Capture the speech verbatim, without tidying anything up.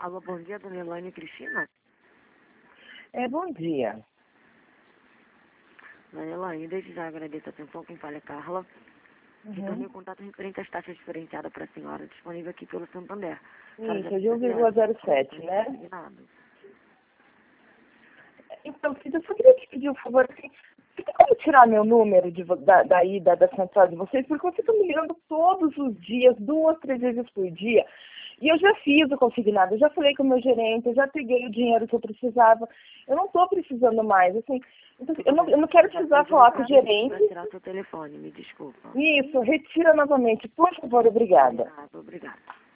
Alô, bom dia, dona Elaine Cristina. É, bom dia. Dona Elaine, desde já agradeço a atenção, quem fala é Carla. Uhum. Retornei o contato referente às taxas diferenciadas para a senhora, disponível aqui pelo Santander. Isso, é de um vírgula zero sete, né? Combinado. Então, filho, eu só queria te pedir um favor, assim, você tem como tirar meu número de, vo- da, daí, da, da central de vocês? Porque vocês estão me ligando todos os dias, duas, três vezes por dia. E eu já fiz o consignado, eu já falei com o meu gerente, eu já peguei o dinheiro que eu precisava. Eu não estou precisando mais, assim, então, eu, não, eu não quero precisar falar com o gerente. Para tirar seu telefone, me desculpa. Isso, retira novamente, por favor, obrigada. Combinado, obrigada.